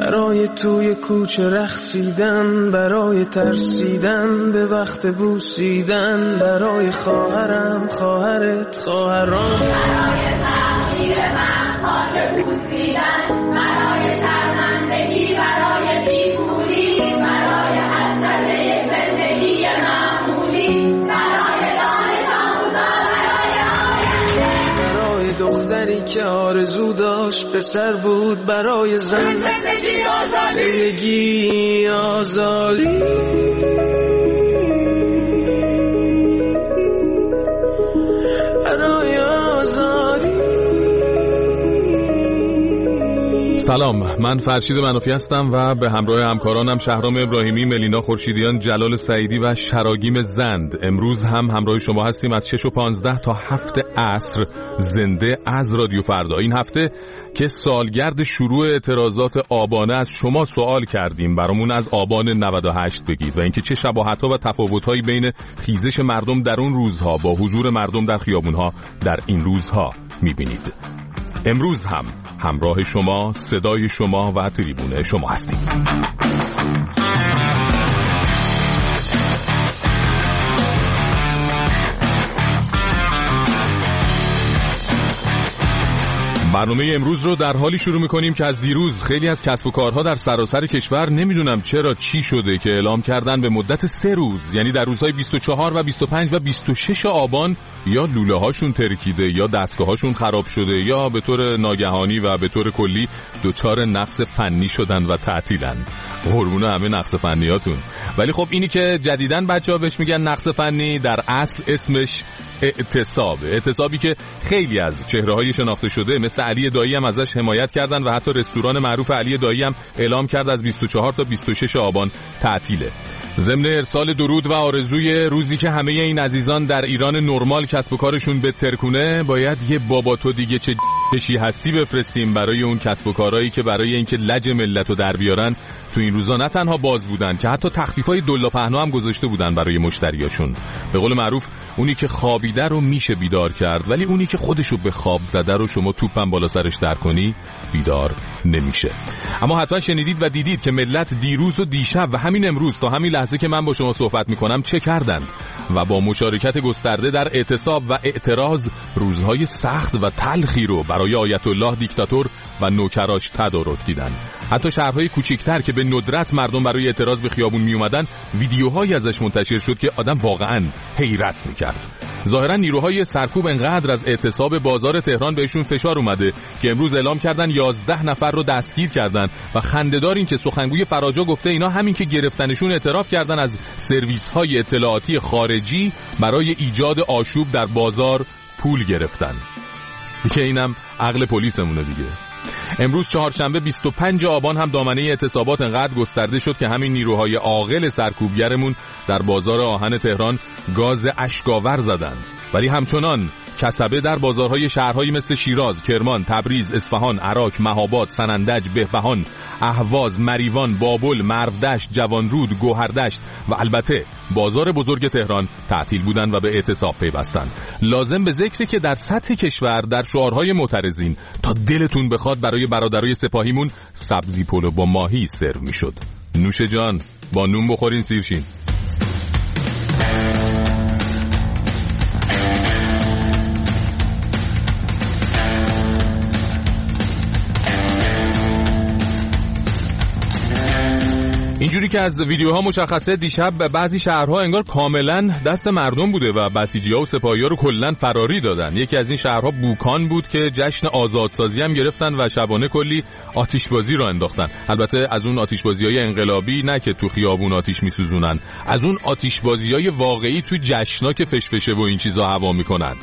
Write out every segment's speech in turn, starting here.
برای توی کوچه رقصیدن، برای ترسیدن به وقت بوسیدن، برای خواهرم، خواهرت، خواهرام، برای تغییر من، خاک بوسیدن، برای شرمندگی، برای بیپولی، برای حسرت زندگی معمولی، برای دانش آموزان، برای آینده، برای دختری که آرزو داشت پسر بود، برای زندگی آزادی، زندگی آزادی، برای آزادی. سلام، من فرشید منافی هستم و به همراه همکارانم شهرام ابراهیمی، ملینا خورشیدیان، جلال سعیدی و شراگیم زند امروز هم همراه شما هستیم از 6:15 تا 7 عصر زنده از رادیو فردا. این هفته که سالگرد شروع اعتراضات آبانه از شما سوال کردیم برامون از آبان 98 بگید و اینکه چه شباهت‌ها و تفاوت‌هایی بین خیزش مردم در اون روزها با حضور مردم در خیابون‌ها در این روزها می‌بینید. امروز هم همراه شما، صدای شما و تریبون شما هستیم. برنامه امروز رو در حالی شروع می‌کنیم که از دیروز خیلی از کسب و کارها در سراسر کشور نمیدونم چرا چی شده که اعلام کردن به مدت 3 روز، یعنی در روزهای 24 و 25 و 26 آبان یا لوله هاشون ترکیده یا دستگاه هاشون خراب شده یا به طور ناگهانی و به طور کلی دچار نقص فنی شدن و تعطیلن. قربون همه نقص فنیاتون. ولی خب اینی که جدیداً بچه‌ها بهش میگن نقص فنی، در اصل اسمش اعتصابی که خیلی از چهره‌های شناخته شده مثل علی دایی هم ازش حمایت کردن و حتی رستوران معروف علی دایی هم اعلام کرد از 24 تا 26 آبان تعطیله. ضمن ارسال درود و آرزوی روزی که همه این عزیزان در ایران نرمال کسب و کارشون بهتر کنه، باید یه بابا تو دیگه چه چی هستی بفرستیم برای اون کسب و کارهایی که برای اینکه لج ملتو در بیارن تو این روزا نه تنها باز بودن که حتی تخفیفای دلا پهنا هم گذاشته بودن برای مشتریاشون. به قول معروف اونی که خوابیده رو میشه بیدار کرد، ولی اونی که خودشو به خواب زده رو شما توپم بالا سرش در کنی بیدار نمیشه. اما حتما شنیدید و دیدید که ملت دیروز و دیشب و همین امروز تا همین لحظه که من با شما صحبت میکنم چه کردند و با مشارکت گسترده در اعتصاب و اعتراض روزهای سخت و تلخی رو برای آیت الله دیکتاتور و نوکراش تدارک دیدن. حتی شهرهای کوچکتر که به ندرت مردم برای اعتراض به خیابون می اومدن ویدیوهایی ازش منتشر شد که آدم واقعا حیرت میکرد. ظاهرا نیروهای سرکوب انقدر از اعتصاب بازار تهران بهشون فشار اومده که امروز اعلام کردن 11 نفر رو دستگیر کردن و خنده‌دار این که سخنگوی فراجا گفته اینا همین که گرفتنشون اعتراف کردن از سرویس‌های اطلاعاتی خارجی برای ایجاد آشوب در بازار پول گرفتن. دیگه اینم عقل پلیسمونه دیگه. امروز چهارشنبه 25 آبان هم دامنه اعتصابات انقدر گسترده شد که همین نیروهای عاقل سرکوبگرمون در بازار آهن تهران گاز اشک‌آور زدند. ولی همچنان کسبه در بازارهای شهرهایی مثل شیراز، کرمان، تبریز، اصفهان، عراق، مهاباد، سنندج، بهبهان، اهواز، مریوان، بابل، مرودشت، جوانرود، گوهردشت و البته بازار بزرگ تهران تعطیل بودند و به اعتصاب پیوستند. لازم به ذکره که در سطح کشور در شعارهای معترضین تا دلتون بخواد برای برادرای سپاهیمون سبزی پلو با ماهی سرو میشد. نوش جان، با نون بخورین سیرشین. اینجوری که از ویدیوها مشخصه دیشب بعضی شهرها انگار کاملا دست مردم بوده و بسیجی‌ها و سپاهی‌ها رو کلا فراری دادن. یکی از این شهرها بوکان بود که جشن آزادسازی هم گرفتن و شبانه کلی آتشبازی رو انداختن. البته از اون آتشبازی‌های انقلابی، نه که تو خیابون آتش می‌سوزونن، از اون آتشبازی‌های واقعی تو جشن‌ها که فشفشه و این چیزا هوا می‌کنن.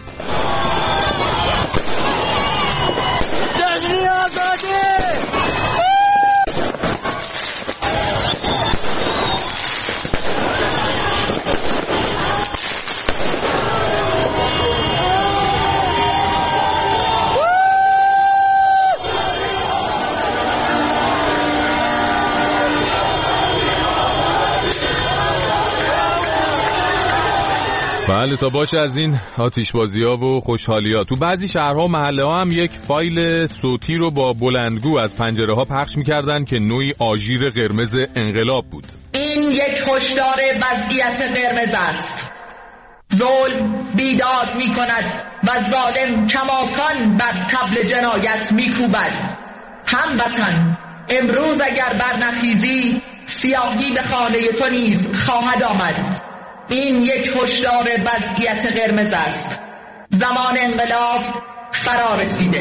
بله تا باشه از این آتشبازی‌ها و خوشحالی‌ها. تو بعضی شهرها و محله‌ها هم یک فایل صوتی رو با بلندگو از پنجره‌ها پخش می‌کردن که نوعی آژیر قرمز انقلاب بود. این یک هشدار وضعیت قرمز است. ظلم بیداد می‌کند و ظالم کماکان بر طبل جنایت می‌کوبد. هموطن، امروز اگر برنخیزی سیاهی به خانه تو نیز خواهد آمد. این یک هشدار وضعیت قرمز است. زمان انقلاب فرا رسیده.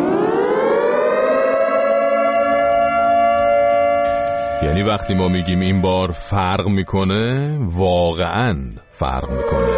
یعنی وقتی ما میگیم این بار فرق میکنه، واقعاً فرق میکنه.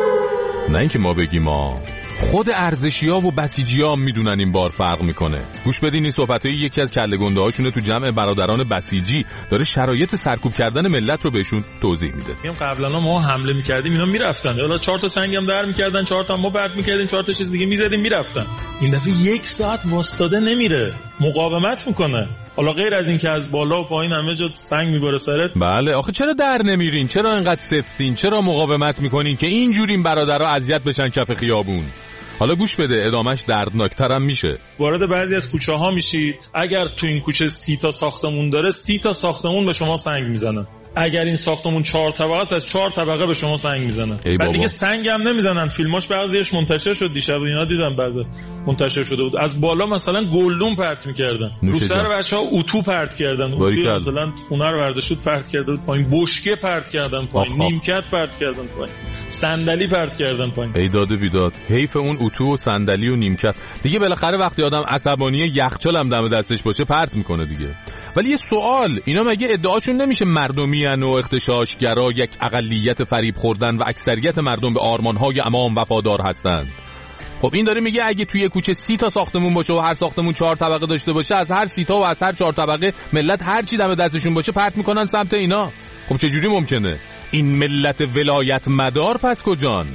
نه اینکه ما بگیم خود ارزشی‌ها و بسیجی‌ها میدونن این بار فرق میکنه. گوش بدین این صحبت‌های یکی از کله‌گنده‌هاشونه تو جمع برادران بسیجی، داره شرایط سرکوب کردن ملت رو بهشون توضیح میده. میگم قبلا ما حمله می‌کردیم اینا میرفتن، حالا 4 تا سنگم در می‌کردن، 4 تا ما پرت می‌کردیم، 4 تا چیز دیگه می‌زدیم میرفتن. این دفعه 1 ساعت واسطاده نمیره، مقاومت میکنه. حالا غیر از این که از بالا و پایین همه جا سنگ میبره سرت. بله آخه چرا در نمیرین؟ چرا اینقدر سفتین؟ چرا مقاومت میکنین که اینجوری این برادرها اذیت بشن کف خیابون؟ حالا گوش بده ادامش دردناکتر هم میشه. وارد بعضی از کوچه ها میشید، اگر تو این کوچه 30 تا ساختمون داره 30 تا ساختمون به شما سنگ میزنن. اگر این ساختمون 4 طبقه است از 4 طبقه به شما سنگ میزنن. بعد دیگه سنگ هم نمیزنن. فیلماش بعضیش منتشر شد دیشب اینا دیدم، بعضی منتشر شده بود. از بالا مثلا گلدون پرت میکردن، رو سر بچه‌ها اتو پرت کردن، مثلا خونه رو برداشت پرت کردن پایین، بشکه پرت کردن پایین، نیمکت پرت کردن پایین، صندلی پرت کردن پایین. ای داد و بیداد، حیف اون اتو و صندلی و نیمکت. دیگه بالاخره وقتی آدم عصبانی یخچال هم دم دستش باشه پرت میکنه دیگه. ولی یه سوال، اینا مگه ادعاشون نمیشه مردمیان و اغتشاشگرا یک اقلیت فریب خوردن و اکثریت مردم به آرمانهای امام وفادار هستند؟ خب این داره میگه اگه توی کوچه 30 تا ساختمون باشه و هر ساختمون 4 طبقه داشته باشه، از هر 30 تا و از هر 4 طبقه ملت هر چی دم دستشون باشه پرت میکنن سمت اینا. خب چه جوری ممکنه؟ این ملت ولایت مدار پس کجان؟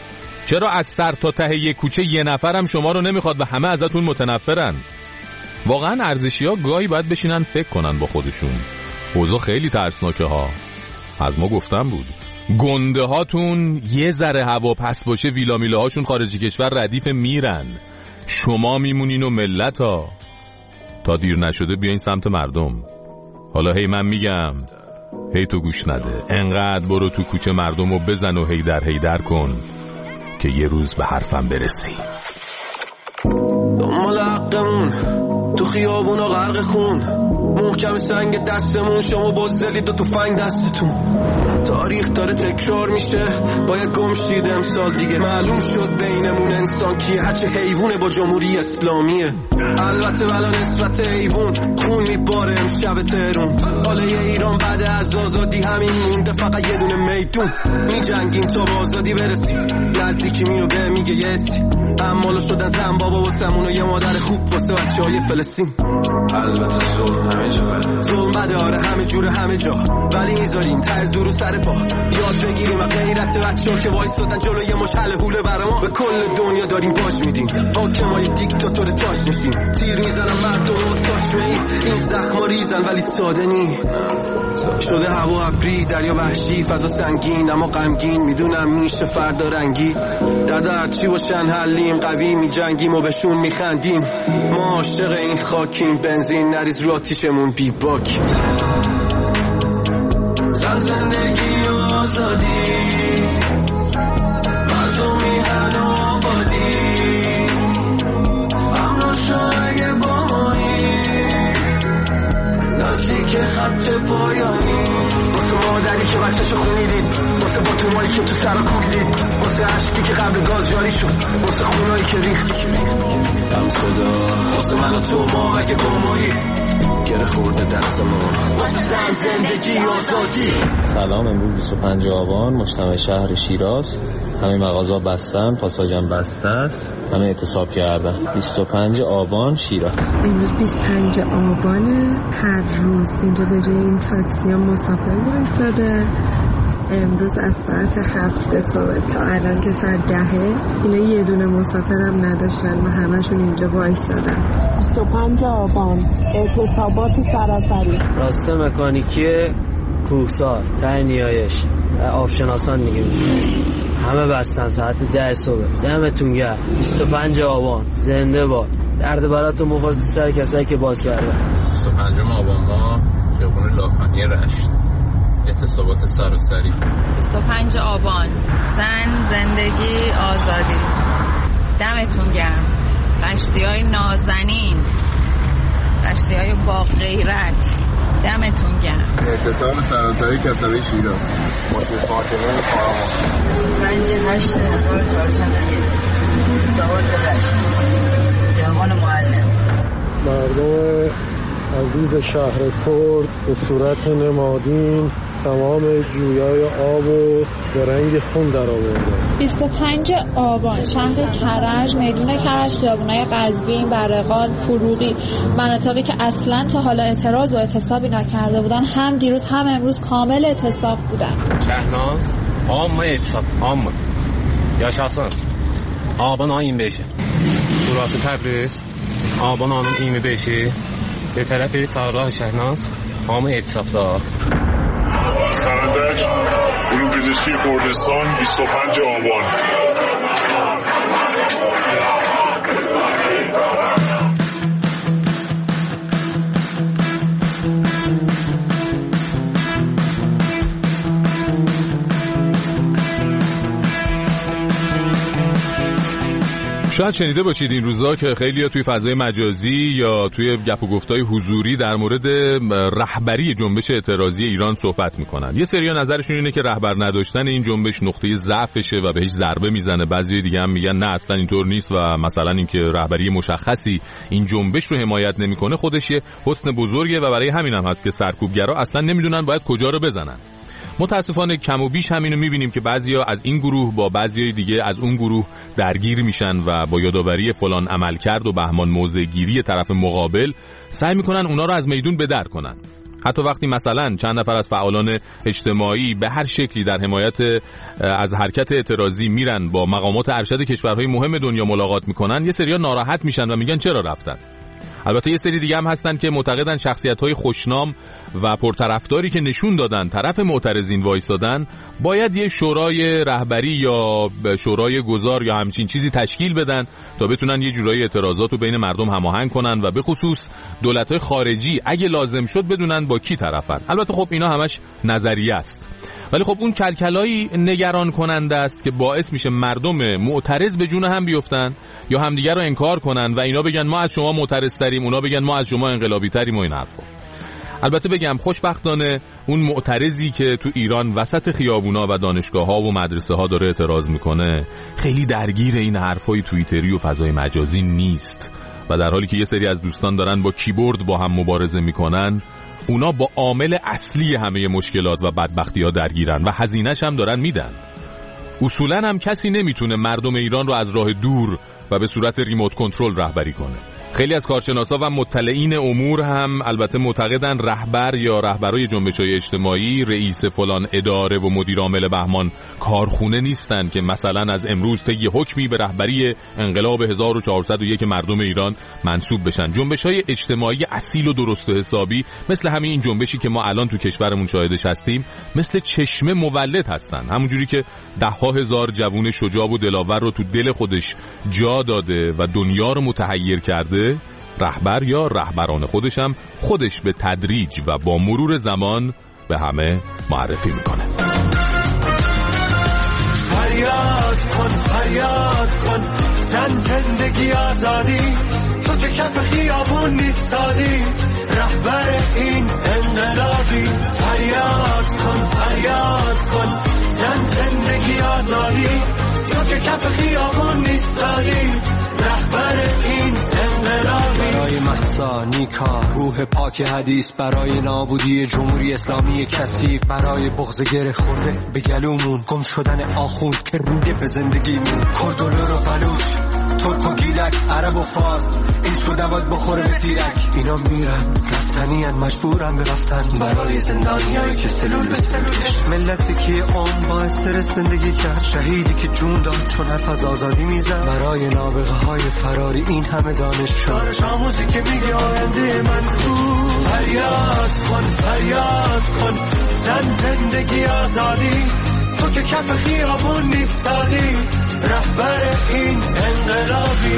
چرا از سر تا ته یک کوچه یه نفرم شما رو نمیخواد و همه ازتون متنفرن؟ واقعا ارزشی‌ها گاهی باید بشینن فکر کنن با خودشون. اوضاع خیلی ترسناکه ها. از ما گفتم بود گنده هاتون یه ذره هوا پس باشه ویلا میله هاشون خارج کشور ردیف میرن. شما میمونین و ملت ها تا دیر نشده بیاین سمت مردم. حالا هی من میگم هی تو گوش نده، انقدر برو تو کوچه مردم رو بزن و هیدر کن که یه روز به حرفم برسی. دنبال حقمون تو خیابون و غرق خون، محکم سنگ دستمون، شما بزدلید و تفنگ دستتون. تاریخ داره تکرار میشه، باید گم شید امسال دیگه. معلوم شد بینمون انسان کیه، هرچه حیوونه با جمهوری اسلامیه. البته بلا نسبت حیوان خون میباره امشب تهرون. حالا یه ایران بعد از آزادی همین مونده، فقط یه دونه میدون. میجنگیم تا به آزادی برسیم، نزدیکی مینو به میگه یسی. امالو شدن زن بابا واسمون و یه مادر خوب واسه بچه‌های فلسطین. البته ظلم همه جا، ظلم بده آره همه جوره همه جا، ولی میذاریم ته زور و سر پا یاد بگیریم و غیرت بچه‌ها که وایسادن جلوی مشعل حوله برا ما. به کل دنیا داریم باج میدیم، حاکمای دیکتاتور تاج نشین. تیر میزنن مردم و ساچمه ای، این زخما ریزن ولی ساده نی. شده هوا ابری، دریا وحشی، فضا سنگین اما غمگین. میدونم میشه فردا رنگی، در چی باشن حلیم قوی، میجنگیم و بهشون میخندیم. ما عاشق این خاکیم، بنزین نریز رو آتیشمون بی باک. زندگی و آزادی، مردمی هن و آبادی، اما شاید با مایی نزدیک خط پایانی. واسه مادری که بچه‌شو خونیدید، واسه باتومایی که تو سر کوبیدید، واسه عشقی که قبل گاز جاری شد، واسه خونایی که ریخت هم خدا، واسه من و تو ما اگه با مایی گره خورده دست ما، واسه زندگی آزادی. سلام، امروز 25 آبان مجتمع شهر شیراز، همه مغازه بستن، پاساژم بسته است، همه اعتصاب کردن. 25 آبان شیراز. امروز 25 آبانه، هر روز اینجا به جای این تاکسی ها مسافر وایساده. امروز از ساعت 7 صبح تا الان که ساعت 10 اینا یه دونه مسافرم نداشتن و همشون اینجا وایسادن. 25 آبان اعتصابات سراسری. راسته مکانیکی کوهسار ته نیایش آبشناسان میگیم. همه بستن ساعت 10 صبح. دمتون گرم. 25 آبان زنده باد. درد براتون بخور تو سر کسایی که باز کردن. 25 آبان ما خیابون لاکانی رشت. اعتصابات سراسری. 25 آبان زن، زندگی، آزادی. دمتون گرم. رشتی‌های نازنین، رشتی‌های با غیرت، دمتون گرم. اعتصاب سراسری کسبه شیراز. ماشین فاطمه فرامان. 25/8/1401 اعتصابات رشت. جوان معلم. مردم عزیز شهر کرد به صورت نمادین تمام جویای آب و به رنگ خون در آورده. 25 آبان شهر کرج، میدون کرج، خیابونای قزوین، برقال، فروغی، مناطقی که اصلا تا حالا اعتراض و اعتصابی نکرده بودن، هم دیروز هم امروز کامل اعتصاب بودن. شهناز عام اعتصاب عام یا شخصا آبان این بشه burası Təbriz آبان این بشه به طرف چهارراه شهناز عام اعتصاب‌دا. سرندج علوم پزشکی کردستان 25 آبان. شاید شنیده باشید این روزا که خیلی‌ها توی فضای مجازی یا توی گپ و گفتای حضوری در مورد رهبری جنبش اعتراضی ایران صحبت میکنن. یه سری‌ها نظرشون اینه که رهبر نداشتن این جنبش نقطه ضعفشه و بهش ضربه میزنه. بعضی دیگه هم میگن نه اصلا اینطور نیست و مثلا اینکه رهبری مشخصی این جنبش رو حمایت نمیکنه خودش یه حسن بزرگه و برای همین هم هست که سرکوبگرا اصلا نمیدونن باید کجا رو بزنن. متاسفانه کم و بیش همینو میبینیم که بعضیا از این گروه با بعضیای دیگه از اون گروه درگیر میشن و با یادآوری فلان عملکرد و بهمان موضع‌گیری طرف مقابل سعی میکنن اونا رو از میدون بدر کنن. حتی وقتی مثلا چند نفر از فعالان اجتماعی به هر شکلی در حمایت از حرکت اعتراضی میرن با مقامات ارشد کشورهای مهم دنیا ملاقات میکنن، یه سریا ناراحت میشن و میگن چرا رفتن. البته یه سری دیگه هم هستن که معتقدن شخصیت‌های خوشنام و پرطرفداری که نشون دادن طرف معترضین وایسادن باید یه شورای رهبری یا شورای گذار یا همچین چیزی تشکیل بدن تا بتونن یه جورایی اعتراضات رو بین مردم هماهنگ کنن و به خصوص دولت‌های خارجی اگه لازم شد بدونن با کی طرفن. البته خب اینا همش نظریه است، ولی خب اون کلکلایی نگران کننده است که باعث میشه مردم معترض به جون هم بیفتن یا همدیگر رو انکار کنن و اینا بگن ما از شما معترض تریم، اونا بگن ما از شما انقلابی تریم و این حرفا. البته بگم خوشبختانه اون معترضی که تو ایران وسط خیابونا و دانشگاه‌ها و مدرسه‌ها داره اعتراض میکنه خیلی درگیر این حرفای توییتری و فضای مجازی نیست و در حالی که یه سری از دوستان دارن با کیبورد با هم مبارزه میکنن، اونا با عامل اصلی همه مشکلات و بدبختی‌ها درگیرن و هزینه‌ش هم دارن میدن. اصولاً هم کسی نمیتونه مردم ایران رو از راه دور و به صورت ریموت کنترل رهبری کنه. خیلی از کارشناسا و مطلعین امور هم البته معتقدن رهبر یا رهبرای جنبش‌های اجتماعی رئیس فلان اداره و مدیر عامل بهمان کارخونه نیستن که مثلا از امروز طی حکمی به رهبری انقلاب 1401 مردم ایران منصوب بشن. جنبش‌های اجتماعی اصیل و درست و حسابی مثل همین این جنبشی که ما الان تو کشورمون شاهدش هستیم مثل چشمه مولد هستن، همونجوری که ده‌ها هزار جوون شجاع و دلاور رو تو دل خودش جا داده و دنیا رو متحیر کرده. رهبر یا رهبران خودش هم خودش به تدریج و با مرور زمان به همه معرفی میکنه. فریاد کن فریاد کن زن، زندگی آزادی، تو که کف خیابون نیستادی، رهبر این انقلابی. فریاد کن فریاد کن زن، زندگی آزادی، تو که کف خیابون نیستادی، رهبر این انقلابی. برای مهسا نیکا روح پاک حدیث، برای نابودی جمهوری اسلامی کثیف، برای بغض گره خورده به گلومون، گم شدن آخوند که ریده به زندگیمون، کردولور و بلوچ، ترک و گیلک، عرب و فارس، این شده باید بخوره به تیرک. اینا میرن رفتنی ان مجبورن به رفتن، برای زندانیایی که سلول به سلولش، ملتی که عمر با استرس زندگی کرد، شهیدی که جون داد چون حرف از آزادی میزن، برای نابغه های فراری این همه دانشجو، دانش آموزی که میگه آینده من بود. فریاد کن فریاد کن زن، زندگی آزادی، تو که کف خیابون نیستادی، رهبر این انقلابی.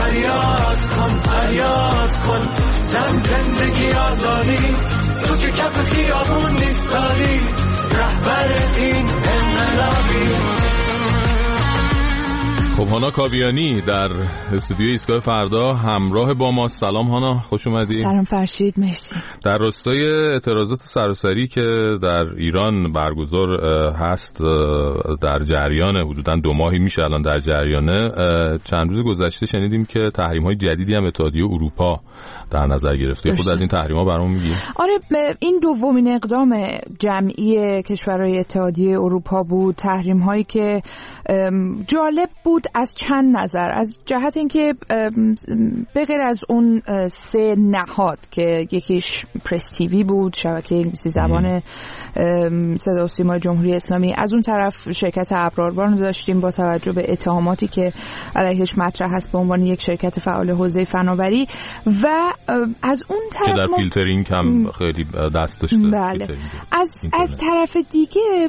فریاد کن زن زندگی آزادی، تو که کف خیابون نیستادی، رهبر این انقلابی. خب هانا کاویانی در استودیو ایستگاه فردا همراه با ما. سلام هانا، خوش اومدی. سلام فرشید، مرسی. در راستای اعتراضات سراسری که در ایران برگزار هست، در جریان حدوداً 2 ماهی میشه الان در جریانه، چند روز گذشته شنیدیم که تحریم‌های جدیدی هم اتحادیه اروپا در نظر گرفته. خود از این تحریم‌ها برامون میگی؟ آره، این دومین اقدام جمعی کشورهای اتحادیه اروپا بود. تحریم‌هایی که جالب بود از چند نظر، از جهت اینکه به غیر از اون 3 نهاد که یکیش پرس تیوی بود، شبکه انگلیسی زبان صدا و سیمای جمهوری اسلامی، از اون طرف شرکت ابراروان داشتیم با توجه به اتهاماتی که علیهش مطرح هست به عنوان یک شرکت فعال حوزه فناوری، و از اون طرف که در فیلترینگ هم خیلی دست داشته. بله. از طرف دیگه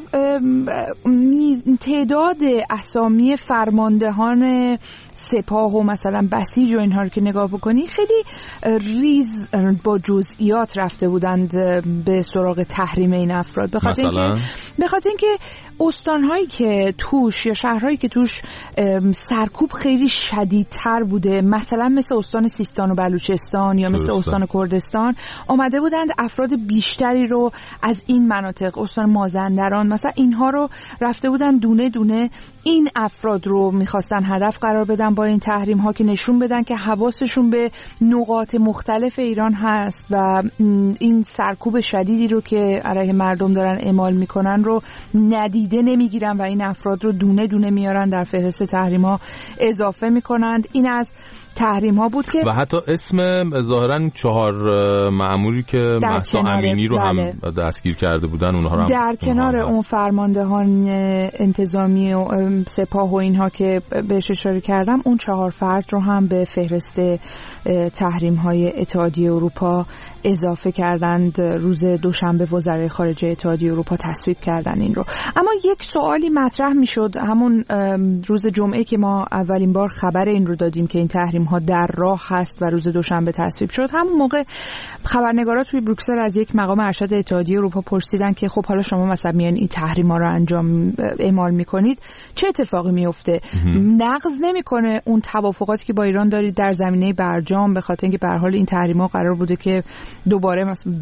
تعداد اسامی فرماندهان سپاه و مثلا بسیج و اینها رو که نگاه بکنی خیلی ریز با جزئیات رفته بودند به سراغ تحریم این افراد، به خاطر اینکه استانهایی که توش یا شهرهایی که توش سرکوب خیلی شدیدتر بوده، مثلا مثل استان سیستان و بلوچستان یا مثل استان کردستان، آمده بودند افراد بیشتری رو از این مناطق، استان مازندران مثلا، اینها رو رفته بودن دونه دونه این افراد رو میخواستن هدف قرار بدن با این تحریم ها که نشون بدن که حواسشون به نقاط مختلف ایران هست و این سرکوب شدیدی رو که علیه مردم دارن اعمال میکنن رو ندیده نمیگیرن و این افراد رو دونه دونه میارن در فهرست تحریم ها اضافه میکنند. این از تحریم ها بود که و حتی اسم ظاهرا 4 مأموری که مهسا امینی رو هم دستگیر کرده بودن، اونها رو هم در کنار اون فرماندهان انتظامی و سپاه و اینها که بهش اشاره کردم، اون 4 فرد رو هم به فهرست تحریم های اتحادیه اروپا اضافه کردند. روز دوشنبه وزرای خارجه اتحادیه اروپا تصویب کردن این رو. اما یک سوالی مطرح میشد همون روز جمعه که ما اولین بار خبر این رو دادیم که این تحریم ها در راه هست و روز دوشنبه تصویب شد، همون موقع خبرنگارا توی بروکسل از یک مقام ارشد اتحادیه اروپا پرسیدن که خب حالا شما مثلا میان این تحریم ها رو اعمال میکنید، چه اتفاقی میفته؟ نقض نمیکنه اون توافقاتی که با ایران دارید در زمینه برجام؟ به خاطر اینکه به هر حال این تحریم ها قرار بوده که دوباره مثلا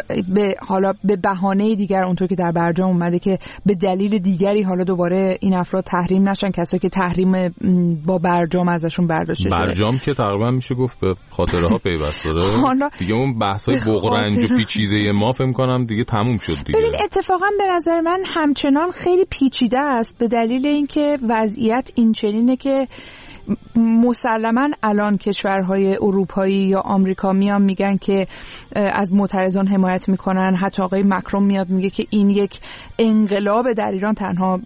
به بهانه دیگر، اونطور که در برجام اومده که به دلیل دیگری حالا دوباره این افراد تحریم نشن، کسایی که تحریم با برجام ازشون برداشته شده. برجام که تقریبا میشه گفت به خاطره ها پیوسته داره دیگه. اون بحث‌های بغرنج و پیچیده ما فکر کنم دیگه تموم شد دیگه. ببین اتفاقا به نظر من همچنان خیلی پیچیده است، به دلیل اینکه وضعیت این چنینه که مسلماً الان کشورهای اروپایی یا آمریکا میان میگن که از معترضان حمایت میکنن. حتی آقای مکرون میاد میگه که این یک انقلاب در ایران. تنها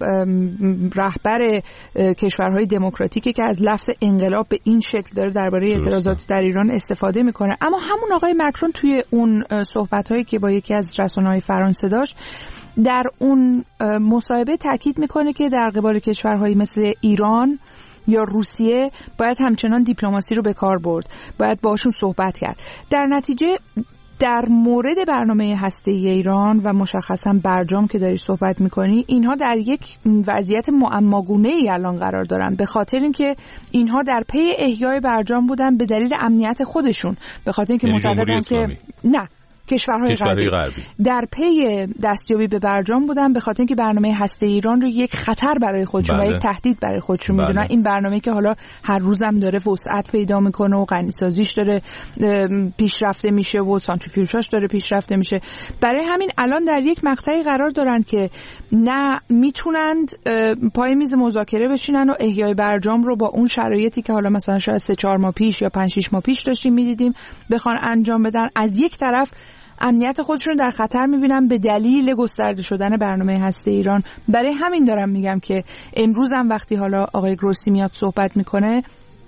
رهبر کشورهای دموکراتیکه که از لفظ انقلاب به این شکل داره درباره اعتراضات در ایران استفاده میکنه. اما همون آقای مکرون توی اون صحبت‌هایی که با یکی از رسانه‌های فرانسه داشت، در اون مصاحبه تاکید میکنه که در قبال کشورهایی مثل ایران یا روسیه باید همچنان دیپلماسی رو به کار برد، باید باشون صحبت کرد. در نتیجه در مورد برنامه هسته‌ای ایران و مشخصا برجام که داری صحبت میکنی، اینها در یک وضعیت معماگونه‌ای الان قرار دارن، به خاطر اینکه اینها در پی احیای برجام بودن به دلیل امنیت خودشون، به خاطر اینکه معتقدن که نه، کشورهای غربی در پی دستیابی به برجام بودن، به خاطر اینکه برنامه هسته‌ای ایران رو یک خطر برای خودشون و یک تهدید برای خودشون میدونن. این برنامه که حالا هر روزم داره وسعت پیدا میکنه و غنی‌سازیش داره پیشرفته میشه و سانتریفیوژاش داره پیشرفته میشه، برای همین الان در یک مقطعی قرار دارن که نه میتونند پای میز مذاکره بشینن و احیای برجام رو با اون شرایطی که حالا مثلا شاید 3-4 ماه پیش یا 5-6 ماه پیش داشتیم میدیدیم بخوان انجام بدن. از یک طرف امنیت خودشون در خطر میبینن به دلیل گسترده شدن برنامه هسته ایران. برای همین دارم میگم که امروز هم وقتی حالا آقای گروسی میاد صحبت میکنه،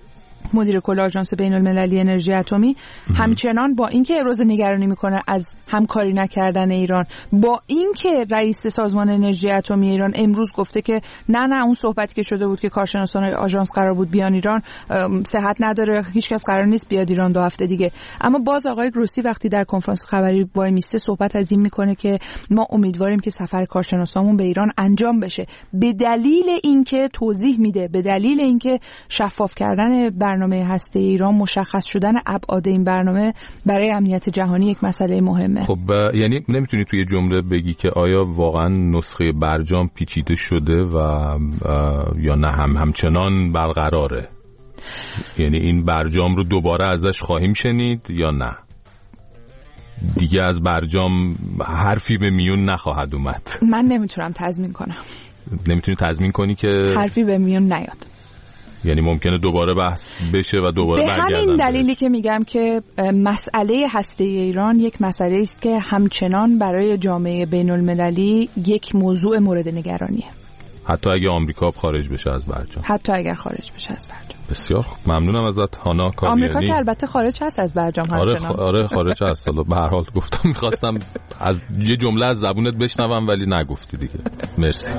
مدیر کل آژانس بین‌المللی انرژی اتمی، همچنان با اینکه ابراز نگرانی میکنه از همکاری نکردن ایران، با اینکه رئیس سازمان انرژی اتمی ایران امروز گفته که نه اون صحبتی که شده بود که کارشناسان آژانس قرار بود بیان ایران صحت نداره، هیچکس قرار نیست بیاد ایران 2 هفته دیگه. اما باز آقای گروسی وقتی در کنفرانس خبری وای میسته صحبت از این میکنه که ما امیدواریم که سفر کارشناسامون به ایران انجام بشه، به دلیل اینکه توضیح میده، به دلیل اینکه شفاف کردن برنامه هسته ایران، مشخص شدن ابعاد این برنامه برای امنیت جهانی یک مسئله مهمه. خب یعنی نمیتونی توی جمله بگی که آیا واقعا نسخه برجام پیچیده شده و یا نه همچنان برقراره؟ یعنی این برجام رو دوباره ازش خواهیم شنید یا نه؟ دیگه از برجام حرفی به میون نخواهد اومد؟ من نمیتونم تضمین کنم. نمیتونی تضمین کنی که حرفی به میون نیاد؟ یعنی ممکنه دوباره بحث بشه و دوباره برگردن. به همین دلیلی که میگم که مسئله هسته ایران یک مسئله است که همچنان برای جامعه بین‌المللی یک موضوع مورد نگرانیه. حتی اگه آمریکا خارج بشه از برجام. حتی اگر خارج بشه از برجام. بسیار خوب، ممنونم ازت هانا کاویانی. آمریکا که البته خارج هست از برجام. آره خارج هست. به هر حال گفتم می‌خواستم از یه جمله از زبونت بشنوم ولی نگفتی دیگه. مرسی.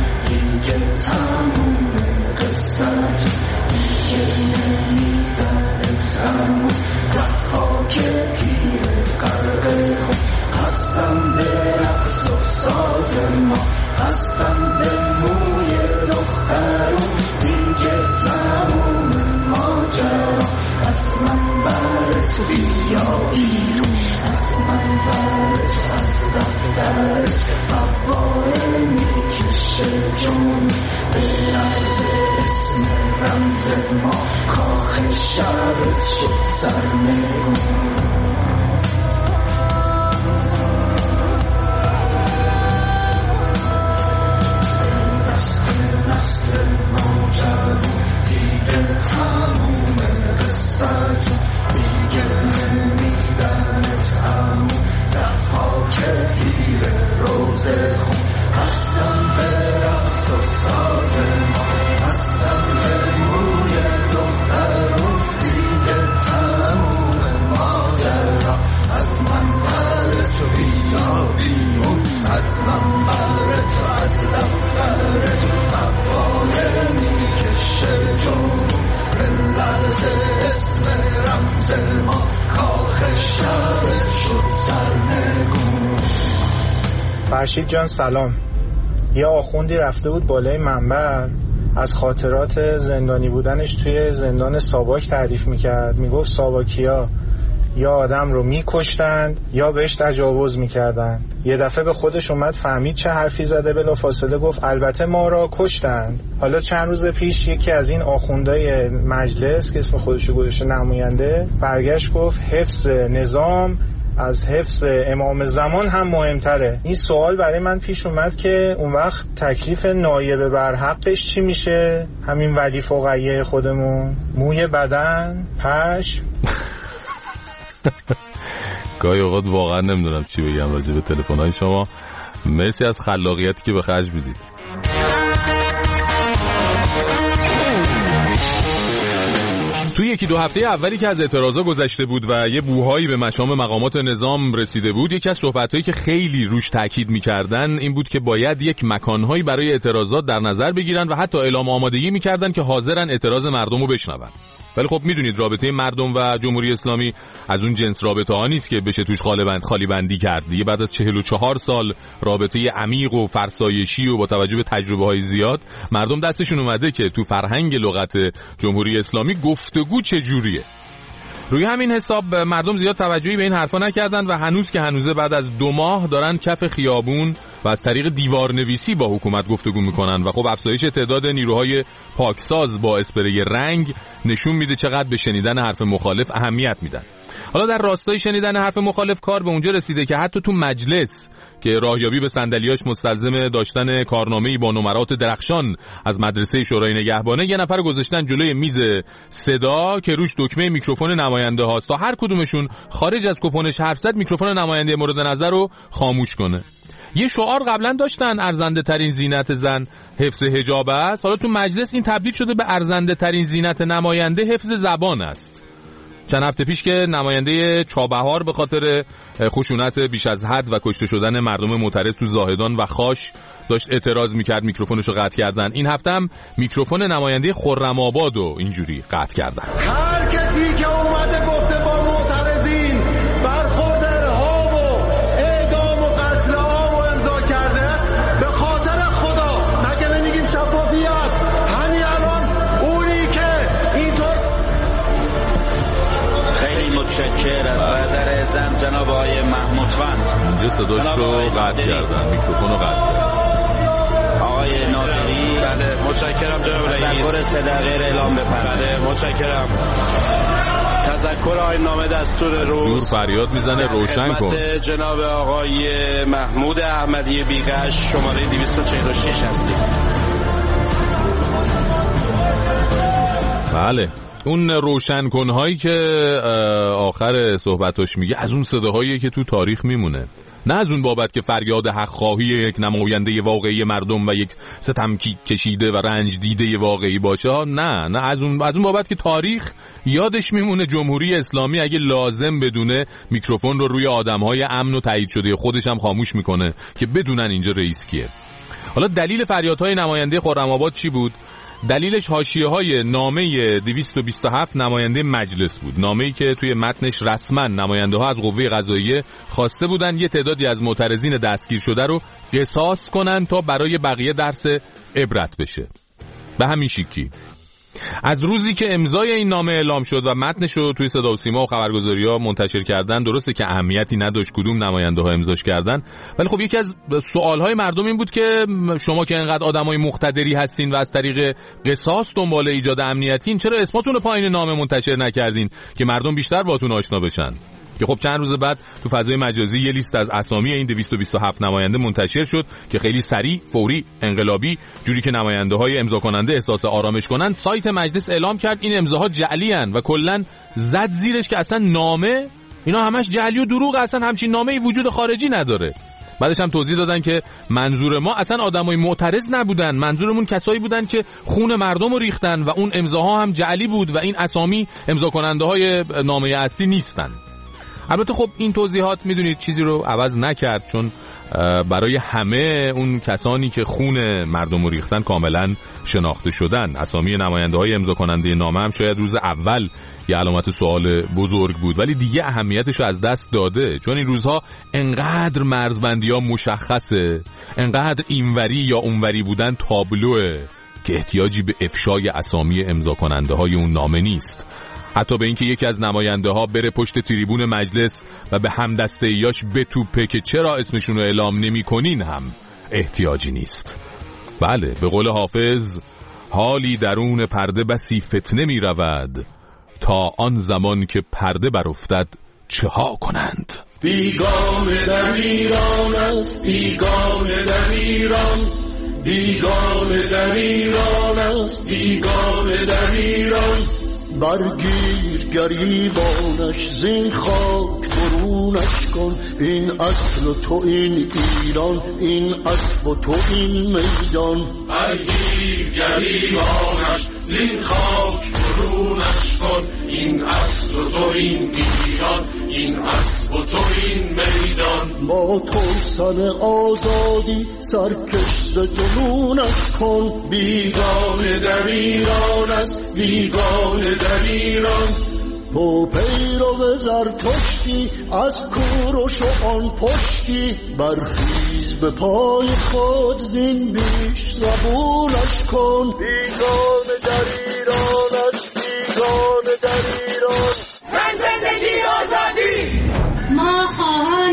فرشید جان سلام. یه آخوندی رفته بود بالای منبر، از خاطرات زندانی بودنش توی زندان ساواک تعریف میکرد. میگفت ساواکیا یا آدم رو میکشتند یا بهش تجاوز میکردند. یه دفعه به خودش اومد، فهمید چه حرفی زده، بلافاصله گفت البته ما را کشتند. حالا چند روز پیش یکی از این آخوندهای مجلس که اسم خودشو گذاشته نماینده برگشت گفت حفظ نظام از حفظ امام زمان هم مهمتره. این سوال برای من پیش اومد که اون وقت تکلیف نایب برحقش چی میشه؟ همین ولی فقیه خودمون، موی بدن، پشم. گاهی اوقات واقعا نمیدونم چی بگم راجع به تلفن‌های شما. مرسی از خلاقیتی که به خرج میدید. توی 1-2 هفته اولی که از اعتراضا گذشته بود و یه بوهایی به مشام مقامات نظام رسیده بود، یکی از صحبتایی که خیلی روش تاکید می‌کردن این بود که باید یک مکانهایی برای اعتراضات در نظر بگیرن و حتی اعلام آمادگی می‌کردن که حاضرن اعتراض مردم رو بشنون. ولی خب میدونید رابطه مردم و جمهوری اسلامی از اون جنس رابطه ها نیست که بشه توش خالی بندی کرد. دیگه بعد از 44 سال رابطه عمیق و فرسایشی و با توجه به تجربه های زیاد، مردم دستشون اومده که تو فرهنگ لغت جمهوری اسلامی گفتگو چجوریه. روی همین حساب مردم زیاد توجهی به این حرفا نکردن و هنوز که هنوزه بعد از 2 ماه دارن کف خیابون و از طریق دیوارنویسی با حکومت گفتگو میکنن و خب افزایش تعداد نیروهای پاکساز با اسپری رنگ نشون میده چقدر به شنیدن حرف مخالف اهمیت میدن. حالا در راستای شنیدن حرف مخالف کار به اونجا رسیده که حتی تو مجلس که راهیابی به صندلیاش مستلزم داشتن کارنامه‌ای با نمرات درخشان از مدرسه شورای نگهبانه، یه نفر گذاشتن جلوی میز صدا که روش دکمه میکروفون نماینده هاست تا هر کدومشون خارج از کپونش حرف زد میکروفون نماینده مورد نظر رو خاموش کنه. یه شعار قبلا داشتن ارزنده ترین زینت زن حفظ حجاب است، حالا تو مجلس این تبدیل شده به ارزنده ترین زینت نماینده حفظ زبان است. چند هفته پیش که نماینده چابهار به خاطر خشونت بیش از حد و کشته شدن مردم معترض تو زاهدان و خاش داشت اعتراض میکرد، میکروفونشو قطع کردن. این هفته هم میکروفون نماینده خرم‌آبادو اینجوری قطع کردن. هر کسی که اومده گفته با معترضین برخورد ارهاب و اعدام و قتل عام و امضا کرده، به خاطر خدا مگه نمیگیم شفافیت؟ همین الان اونی که اینطور خیلی متشکرم برادر زن جناب آقای محمود فند اینجا صداش رو قطع کردن، میکروفون رو قطع کردن. آقای ناظری بله متشکرم جناب رئیس. تذکر 3 دقیقه اعلام بفرمایید. بله متشکرم. تذکر آیین نامه دستور روز فریاد میزنه روشن کن. جناب آقای محمود احمدی بیغش شماره 246 هستید. بله اون روشن کنهایی که آخر صحبتاش میگه از اون صداهایی که تو تاریخ میمونه، نه از اون بابت که فریاد حق خواهی یک نماینده واقعی مردم و یک ستم کشیده و رنج دیده واقعی باشه، نه از اون بابت که تاریخ یادش میمونه جمهوری اسلامی اگه لازم بدونه میکروفون رو روی آدمهای امن و تایید شده خودش هم خاموش میکنه که بدونن اینجا رئیس کیه. حالا دلیل فریادهای نماینده خرم‌آباد چی بود؟ دلیلش حاشیه‌های نامه 227 نماینده مجلس بود، نامه‌ای که توی متنش رسما نماینده‌ها از قوه قضاییه خواسته بودن یه تعدادی از معترضین دستگیر شده رو قصاص کنن تا برای بقیه درس عبرت بشه. به همین شیکی از روزی که امضای این نامه اعلام شد و متنش رو توی صدا و سیما و خبرگزاری‌ها منتشر کردن، درسته که اهمیتی نداشت کدوم نماینده‌ها امضاش کردن، ولی خب یکی از سوال‌های مردم این بود که شما که انقدر آدمای مقتدری هستین و از طریق قصاص دنبال ایجاد امنیتین، چرا اسمتون رو پایین نامه منتشر نکردین که مردم بیشتر باهاتون آشنا بشن؟ که خب چند روز بعد تو فضای مجازی یه لیست از اسامی این 227 نماینده منتشر شد که خیلی سریع، فوری، انقلابی، جوری که نماینده‌های امضا کننده احساس آرامش کنن، سایت مجلس اعلام کرد این امضاها جعلی ان و کلاً زد زیرش که اصلا نامه اینا همش جعلی و دروغ، اصلا همچین نامه‌ای وجود خارجی نداره. بعدش هم توضیح دادن که منظور ما اصلا آدمای معترض نبودن، منظورمون کسایی بودن که خون مردم رو ریختن و اون امضاها هم جعلی بود و این اسامی امضا کننده‌های نامه اصلی نیستن. البته خب این توضیحات میدونید چیزی رو عوض نکرد، چون برای همه اون کسانی که خون مردم رو ریختن کاملا شناخته شدن. اسامی نماینده‌های امضا کننده نامه هم شاید روز اول یه علامت سوال بزرگ بود، ولی دیگه اهمیتش رو از دست داده، چون این روزها انقدر مرزبندی‌ها مشخصه، انقدر اینوری یا اونوری بودن تابلوه که احتیاجی به افشای اسامی امضا کننده‌های اون نامه نیست. حتی به اینکه یکی از نماینده‌ها بره پشت تریبون مجلس و به همدسته‌ایاش بتوپه که چرا اسمشون رو اعلام نمی‌کنین هم احتیاجی نیست. بله، به قول حافظ حالی درون پرده بسی فتنه می‌رود، تا آن زمان که پرده برافتد چه ها کنند. بیگانه در ایران است، بیگانه در ایران، بیگانه در ایران است، بیگانه در ایران. برگیر گریبانش زین خاک برونش کن، این اصل و تو این ایران، این اصل و تو این میدان. برگیر گریبانش زین خاک برونش کن، این اصل و تو این ایران، این اصل و تو این میدان. با توسن آزادی سرکش جنونش کن، بیگانه در ایران است، بیگانه در ایران. تو پیرو زرتشتی از کوروش و آن پشتی، برخیز به پای خود زین بیش زبونش کن. بیگانه در ایران است، بیگانه در ایران. زندگی آزادی. ما خواهان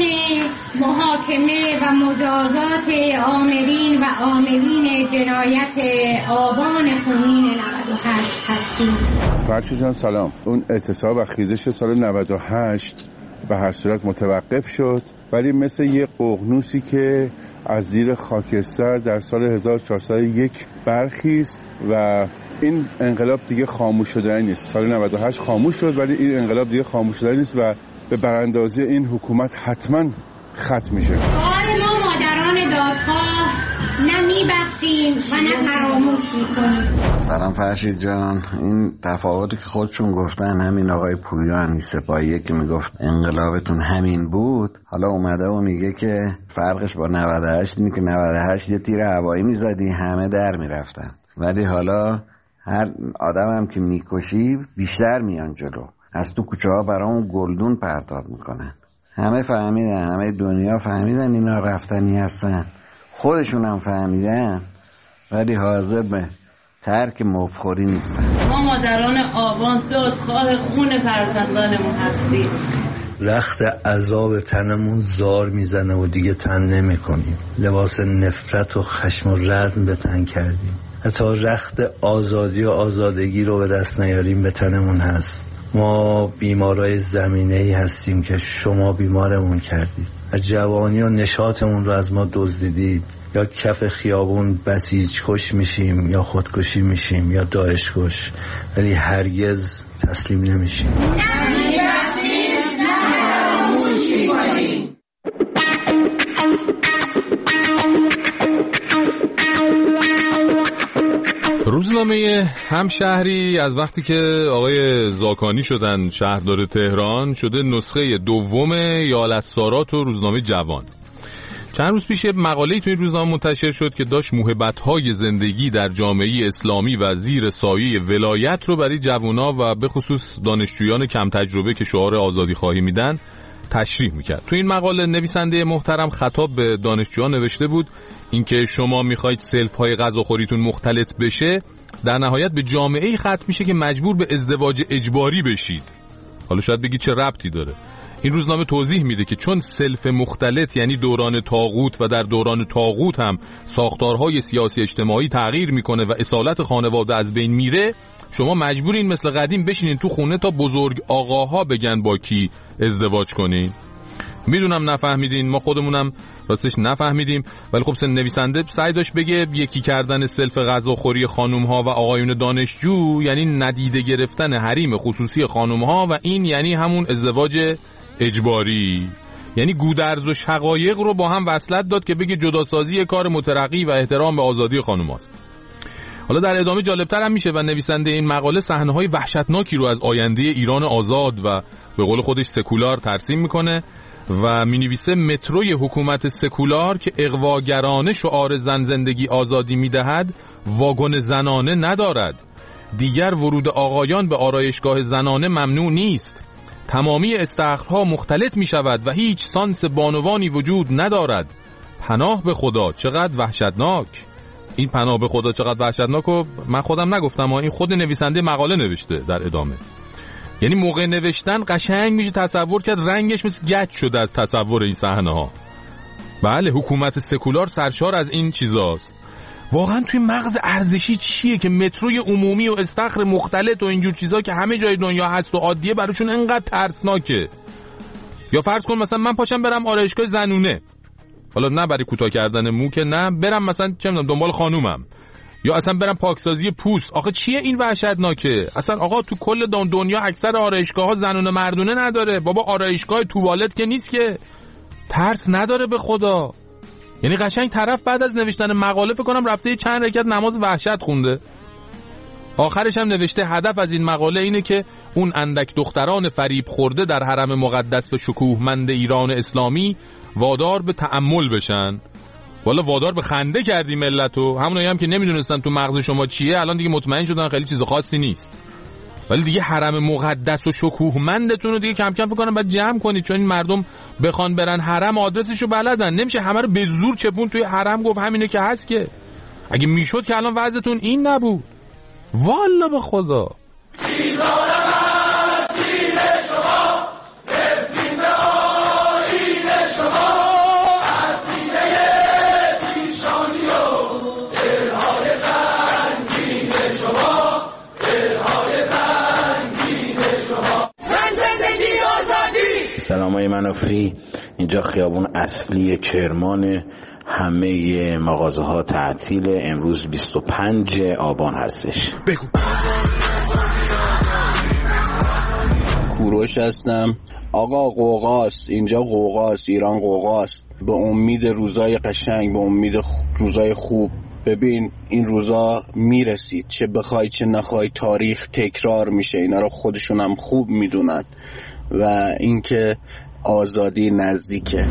محاکمه و مجازات عاملین و عاملین جنایت آبان خونین 98 هستیم. فرشو جان سلام. اون اعتصاب و خیزش سال 98 به هر صورت متوقف شد، ولی مثل یه ققنوسی که از زیر خاکستر در سال 1401 برخیست و این انقلاب دیگه خاموش شدنی نیست. سال 98 خاموش شد، ولی این انقلاب دیگه خاموش شدنی نیست و به براندازی این حکومت حتما ختم میشه. ما مادران دادخواه نه میبخشیم و نه فراموش میکنیم. سلام فرشید جان، این تفاوتی که خودشون گفتن، همین آقای پویان سپاهیه که میگفت انقلابتون همین بود، حالا اومده و میگه که فرقش با 98 اینه که 98 یه تیر هوایی میزدی همه در میرفتن، ولی حالا هر آدم هم که میکشی بیشتر میان جلو، از تو کوچه ها برامون گلدون پرتاب میکنن. همه فهمیدن، همه دنیا فهمیدن اینا رفتنی هستن، خودشون هم فهمیدن، ولی حاضر به ترک مفخوری نیستن. ما مادران آبان دادخواه خون فرزندانمون هستیم. رخت عذاب تنمون زار میزنه و دیگه تن نمی کنیم. لباس نفرت و خشم و رزم به تن کردیم. حتی رخت آزادی و آزادگی رو به دست نیاریم به تنمون هست. ما بیمارای زمینه‌ای هستیم که شما بیمارمون کردید. جوانی و نشاطمون رو از ما دزدیدید. یا کف خیابون بسیج کش میشیم یا خودکشی میشیم یا داعش کش، ولی هرگز تسلیم نمیشیم. روزنامه همشهری از وقتی که آقای زاکانی شدن شهردار تهران شده نسخه دوم یالستارات و روزنامه جوان. چند روز پیش مقاله‌ای تو این روزنامه منتشر شد که داشت موهبت‌های زندگی در جامعه اسلامی و زیر سایه ولایت رو برای جوونا و به خصوص دانشجویان کم تجربه که شعار آزادی خواهی میدن تشریح میکرد. تو این مقاله نویسنده محترم خطاب به دانشجویان نوشته بود اینکه شما میخواید سلف‌های غذاخوریتون مختلط بشه، در نهایت به جامعه‌ای ختم میشه که مجبور به ازدواج اجباری بشید. حالا شاید بگید چه ربطی داره؟ این روزنامه توضیح میده که چون سلف مختلط یعنی دوران طاغوت و در دوران طاغوت هم ساختارهای سیاسی اجتماعی تغییر میکنه و اصالت خانواده از بین میره، شما مجبورین مثل قدیم بشینین تو خونه تا بزرگ آقاها بگن با کی ازدواج کنین. میدونم نفهمیدین، ما خودمونم راستش نفهمیدیم، ولی خب نویسنده سعی داشت بگه یکی کردن سلف غذاخوری خانوم‌ها و آقایون دانشجو یعنی ندیده گرفتن حریم خصوصی خانوم‌ها و این یعنی همون ازدواج اجباری، یعنی گودرز و شقایق رو با هم وصلت داد که بگه جداسازی کار مترقی و احترام به آزادی خانوم‌هاست. حالا در ادامه جالبتر هم میشه و نویسنده این مقاله صحنه‌های وحشتناکی رو از آینده ایران آزاد و به قول خودش سکولار ترسیم میکنه و مینویسه متروی حکومت سکولار که اغواگرانه شعار زن زندگی آزادی میدهد واگن زنانه ندارد. دیگر ورود آقایان به آرایشگاه زنانه ممنوع نیست. تمامی استخرها مختلط می شود و هیچ سانس بانوانی وجود ندارد. پناه به خدا چقدر وحشتناک. این پناه به خدا چقدر وحشتناک و من خودم نگفتم، این خود نویسنده مقاله نوشته در ادامه. یعنی موقع نوشتن قشنگ میشه تصور کرد رنگش مثل گچ شده از تصور این صحنه ها. بله، حکومت سکولار سرشار از این چیزاست. واقعا توی مغز ارزشی چیه که متروی عمومی و استخر مختلط و اینجور چیزا که همه جای دنیا هست و عادیه براشون انقدر ترسناکه؟ یا فرض کن مثلا من پاشم برم آرایشگاه زنونه، حالا نه برای کوتاه کردن مو که نه، برم مثلا چه میدونم دنبال خانومم، یا اصلا برم پاکسازی پوست. آخه چیه این وحشتناکه؟ اصلا آقا تو کل دنیا اکثر آرایشگاه‌ها زنونه مردونه نداره. بابا آرایشگاه توالت که نیست که. ترس نداره به خدا. یعنی قشنگ طرف بعد از نوشتن مقاله فکر کنم رفته چند رکعت نماز وحشت خونده. آخرش هم نوشته هدف از این مقاله اینه که اون اندک دختران فریب خورده در حرم مقدس و شکوهمند ایران اسلامی وادار به تأمل بشن. والا وادار به خنده کردی ملتو. همونایی هم که نمیدونستن تو مغز شما چیه الان دیگه مطمئن شدن خیلی چیز خاصی نیست. ولی دیگه حرم مقدس و شکوهمندتون رو دیگه کم کم فکر کنم باید جمع کنید، چون این مردم بخوان برن حرم آدرسشو بلدن. نمیشه همه رو به زور چپون توی حرم گفت همینه که هست که. اگه میشد که الان وضعتون این نبود. والا به خدا. سلامای منافی، اینجا خیابون اصلی کرمان، همه مغازه ها تعطیل. امروز 25 آبان هستش. بگو. کوروش هستم، آقا قوقاست، اینجا قوقاست، ایران قوقاست، به امید روزای قشنگ، به امید روزای خوب. ببین این روزا میرسید، چه بخوای چه نخوای تاریخ تکرار میشه، اینا رو خودشون هم خوب میدونن و اینکه آزادی نزدیکه.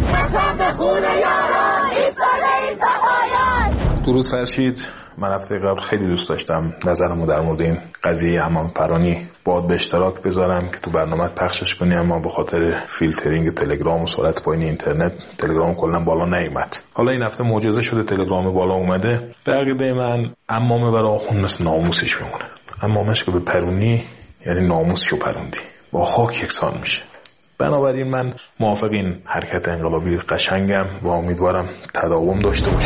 درود فرشید. من هفته قبل خیلی دوست داشتم نظرمو در مورد این قضیه امام فرانی باید به اشتراک بذارم که تو برنامه پخشش کنی، اما به خاطر فیلترینگ تلگرام و سرعت پایین اینترنت تلگرام کلا بالا نیومد. حالا این هفته معجزه شده تلگرام بالا اومده. به عقیده من امامه برای آخوند مثل ناموسش بمونه. امامش که به پرونی یعنی ناموسشو پروندی، با خاک یکسان میشه. بنابراین من موافق این حرکت انقلابی قشنگم و امیدوارم تداوم داشته باشه.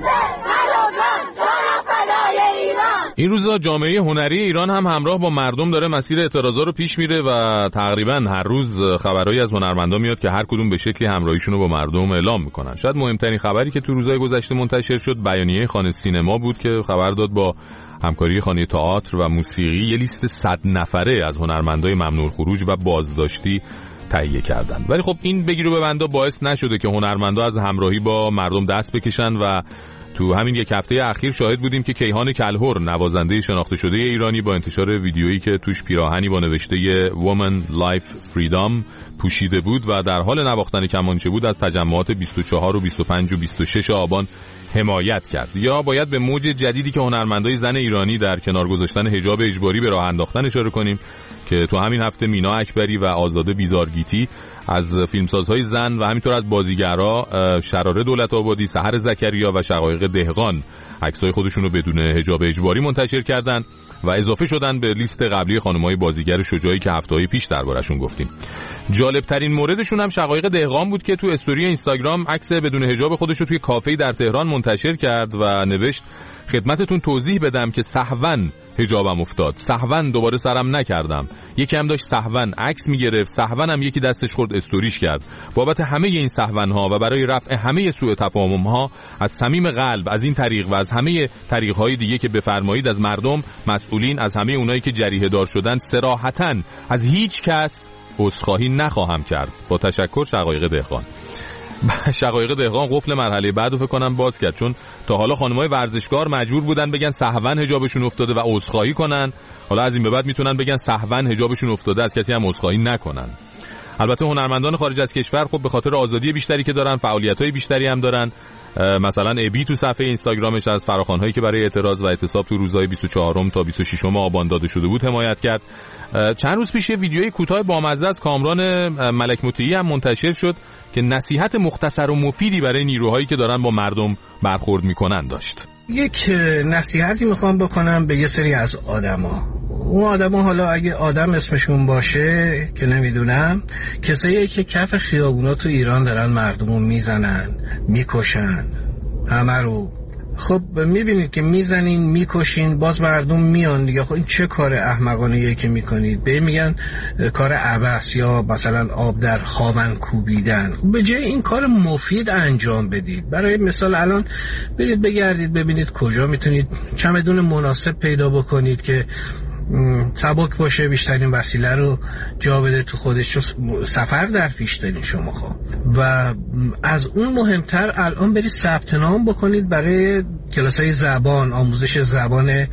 این روزا جامعه هنری ایران هم همراه با مردم داره مسیر اعتراضا رو پیش میره و تقریبا هر روز خبرایی از هنرمندا میاد که هر کدوم به شکلی همراهیشون رو با مردم اعلام میکنن. شاید مهمترین خبری که تو روزهای گذشته منتشر شد بیانیه خانه سینما بود که خبر داد با همکاری خانه تئاتر و موسیقی یه لیست 100 نفره از هنرمندای ممنوع خروج و بازداشتی تهیه کردن. ولی خب این بگیر و ببندا باعث نشده که هنرمندا از همراهی با مردم دست بکشن و تو همین یک هفته اخیر شاهد بودیم که کیهان کلهر، نوازنده شناخته شده ایرانی، با انتشار ویدیویی که توش پیراهنی با نوشته Woman Life Freedom پوشیده بود و در حال نواختن کمانچه بود، از تجمعات 24 و 25 و 26 آبان حمایت کرد. یا باید به موج جدیدی که هنرمندای زن ایرانی در کنار گذاشتن حجاب اجباری به راه انداختن اشاره کنیم که تو همین هفته مینا اکبری و آزاده بیزارگیتی از فیلمسازهای زن و همینطور از بازیگرا شراره دولت آبادی، سحر زکریا و شقایق دهقان عکسای خودشون رو بدون حجاب اجباری منتشر کردن و اضافه شدن به لیست قبلی خانم‌های بازیگر شجاعی که هفته‌های پیش دربارشون گفتیم. جالب‌ترین موردشون هم شقایق دهقان بود که تو استوری اینستاگرام عکس بدون حجاب خودش رو توی کافه‌ای در تهران منتشر کرد و نوشت خدمتتون توضیح بدم که سهواً حجابم افتاد، سهواً دوباره سرم نکردم، یکی هم داشت سهواً عکس میگرفت، سهواً هم یکی دستش خورد استوریش کرد. بابت همه این سهواًها و برای رفع همه سوء تفاهم‌ها از صمیم قلب از این طریق و از همه طریق‌های دیگه که بفرمایید از مردم مسئولین، از همه اونایی که جریحه دار شدن صراحتاً از هیچ کس عذرخواهی نخواهم کرد. با تشکر شقایق دهقان. شقایق دهقان قفل مرحله بعدو فکر کنم باز کرد، چون تا حالا خانم‌های ورزشکار مجبور بودن بگن سهواً حجابشون افتاده و عذرخواهی کنن، حالا از این به بعد میتونن بگن سهواً حجابشون افتاده، از کسی هم عذرخواهی نکنن. البته هنرمندان خارج از کشور خب به خاطر آزادی بیشتری که دارن، فعالیت‌های بیشتری هم دارن. مثلا ابی تو صفحه اینستاگرامش از فراخوان‌هایی که برای اعتراض و اعتصاب تو روزهای 24 تا 26 آبان داده شده بود حمایت کرد. چند روز پیش یه ویدیوی کوتاه بامزه از کامران ملک مطیعی هم منتشر شد که نصیحت مختصر و مفیدی برای نیروهایی که دارن با مردم برخورد میکنن داشت. یک نصیحتی میخوام بکنم به یه سری از آدما. اون آدما حالا اگه آدم اسمشون باشه که نمیدونم، کسایی که کف خیابونا تو ایران دارن مردمو میزنن، میکشن همه رو. خب میبینید که میزنین میکشین، باز مردم میان دیگه. خب این چه کار احمقانه‌ایه که میکنید؟ به این میگن کار عبث یا مثلا آب در خاون کوبیدن. خب به جای این کار مفید انجام بدید. برای مثال الان برید بگردید ببینید کجا میتونید چمدون مناسب پیدا بکنید که سبک باشه، بیشترین وسیله رو جا بده تو خودش، سفر در پیش دارین شما. خب و از اون مهمتر الان برید ثبت نام بکنید برای کلاسای زبان، آموزش زبان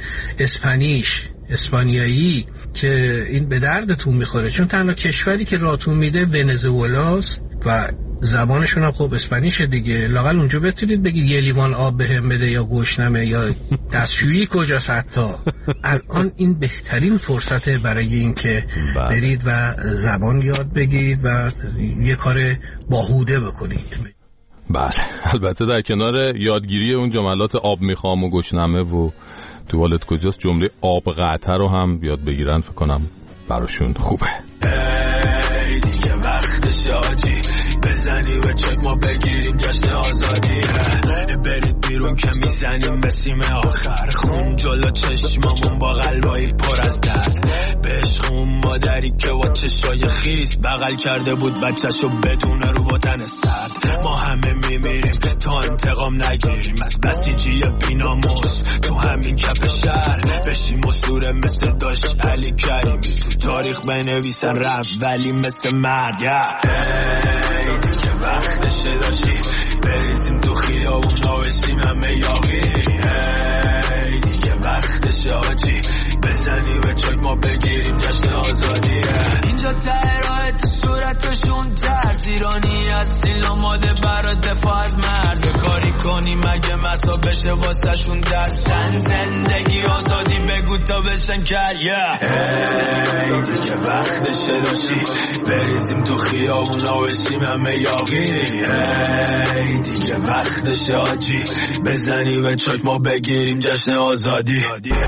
اسپانیایی که این به دردتون میخوره، چون تنها کشوری که راهتون میده ونزوئلاست و زبانشون هم خب اسپانیشه دیگه. لااقل اونجا بتونید بگید یه لیوان آب بهم بده یا گشنمه یا دستشویی کجاست. حتی الان این بهترین فرصته برای این که برید و زبان یاد بگیرید و یه کار باهوده بکنید. بله، البته در کنار یادگیری اون جملات آب میخوام و گشنمه و توالت کجاست، جمله آب قطع رو هم یاد بگیرن فکر کنم براشون خوبه. دیگه وقت شادی بزنی و چک ما بگیریم جشن آزادی، برید بیرون که میزنیم به سیم آخر، خون جلو چشمامون با قلبایی پر از درد، به عشق اون مادری که با چشای خیس بغل کرده بود بچه‌شو بدون رو وطن سرد. ما همه میمیریم تا انتقام نگیریم از بسیجی بیناموس تو همین کف شهر، بشیم اسطوره مثل داشت علی کریم تو تاریخ بنویسن رب ولی مثل مرد دیگه وقتشه داشتی بریزیم تو خیابونا بشیم همه یاقی دیگه وقتشه آجی بزنی به چاک ما بگیریم جشن آزادی اینجا ته راه تو صورتشون ترس ایرانی هستین آماده برای دفاع از مرد کاری کنی مگه مسا بشه واسه شون درسن زندگی آزادی بگو تا بشن کرد دیگه وقتشه داشتی بریزیم تو خیابونا بشیم همه یاقی دیگه وقتشه آجی بزنی به چاک ما بگیریم جشن آزادی.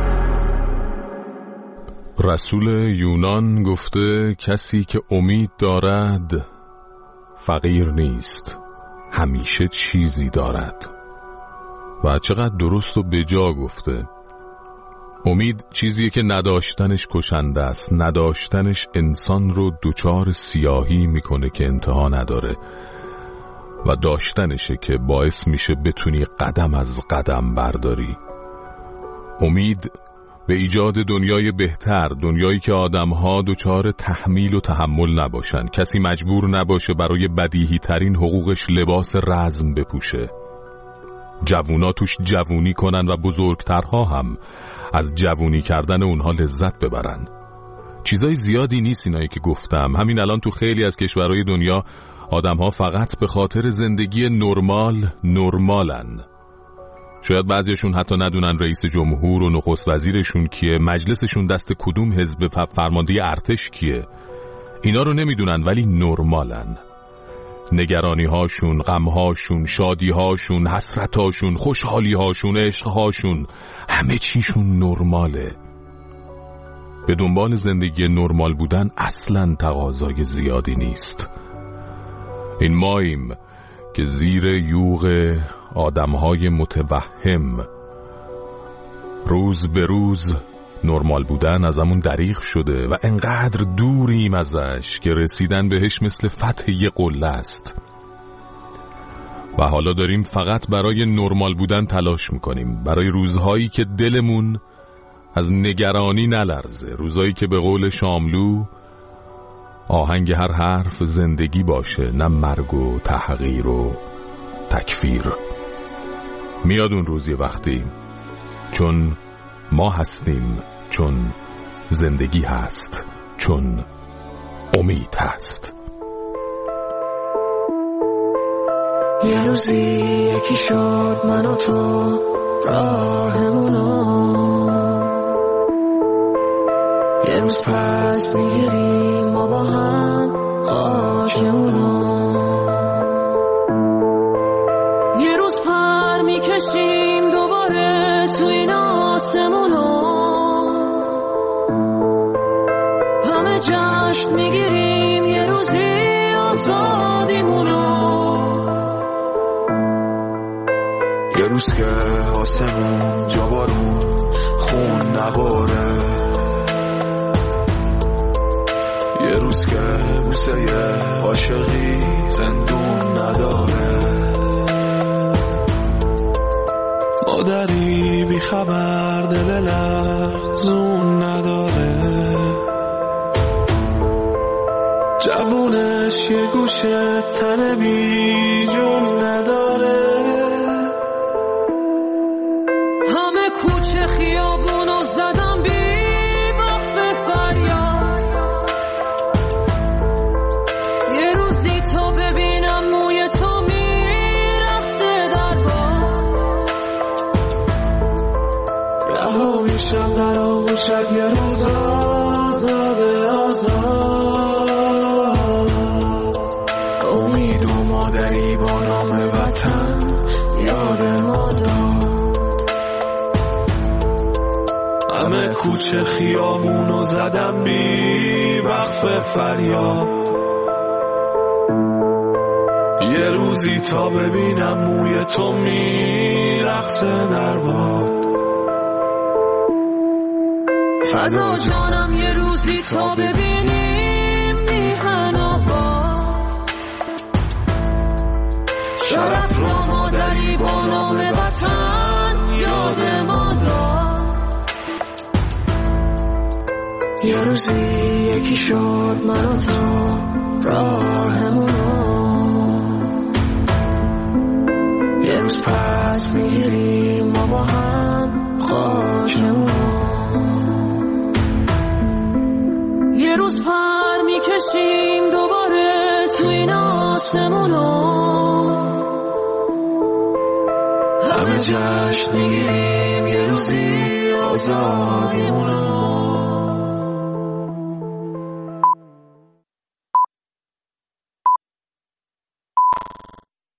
رسول یونان گفته کسی که امید دارد فقیر نیست، همیشه چیزی دارد. و چقدر درست و بجا گفته. امید چیزیه که نداشتنش کشنده است، نداشتنش انسان رو دوچار سیاهی میکنه که انتها نداره و داشتنشه که باعث میشه بتونی قدم از قدم برداری. امید به ایجاد دنیای بهتر، دنیایی که آدم‌ها دچار تحمیل و تحمل نباشن، کسی مجبور نباشه برای بدیهی ترین حقوقش لباس رزم بپوشه، جوونا توش جوونی کنن و بزرگترها هم از جوونی کردن اونها لذت ببرن. چیزای زیادی نیست اینایی که گفتم. همین الان تو خیلی از کشورهای دنیا آدم‌ها فقط به خاطر زندگی نرمالن. شاید بعضیشون حتی ندونن رئیس جمهور و نخست وزیرشون کیه، مجلسشون دست کدوم حزب، فرمانده ارتش کیه. اینا رو نمیدونن ولی نرمالن. نگرانی هاشون، غم هاشون، شادی هاشون، حسرت هاشون، خوشحالی هاشون، عشق هاشون، همه چیشون نرماله. به دنبال زندگی نرمال بودن اصلاً تقاضای زیادی نیست. این ماییم که زیر یوغ آدمهای متوهم روز به روز نرمال بودن ازمون دریغ شده و انقدر دوریم ازش که رسیدن بهش مثل فتح یه قله است. و حالا داریم فقط برای نرمال بودن تلاش میکنیم، برای روزهایی که دلمون از نگرانی نلرزه، روزهایی که به قول شاملو آهنگ هر حرف زندگی باشه، نه مرگ و تحقیر و تکفیر. میاد اون روزی وقتی چون ما هستیم، چون زندگی هست، چون امید هست. یه روزی یکی شد من و تو راهمونو، یه روز پس میگیریم ما با هم خاکمونو، یه روز پر میکشیم دوباره تو این آسمونو، همه جشن میگیریم یه روزی آزادیمونو، یه روز که آسمون جا بارون خون نباره، یه روز که بوسه عاشقی زندون نداره، مادری بی خبر دل لرزون نداره، جوونش یه گوشه تن بی جون نداره، همه کوچه خیابونو زدم بی وقف فریاد، یه روزی تا ببینم موی تو میرقصه در باد، رها میشم در آغوشت یه روز آزاده امید و مادری با نام وطن یاد ما داد، همه کوچه خیابونو زدم بی وقف فریاد، یه روزی تا ببینم موی تو میرقصه در باد، فدا جانم یه روزی تا ببینیم میهن آباد، شرف را مادری با نام وطن یاد ما داد، یه روزی یکی شد من و تو راهمونو، یه روز پس میگیریم ما با هم خاکمونو، یه روز پر میکشیم دوباره تو این آسمونو، همه جشن میگیریم یه روزی آزادیمونو.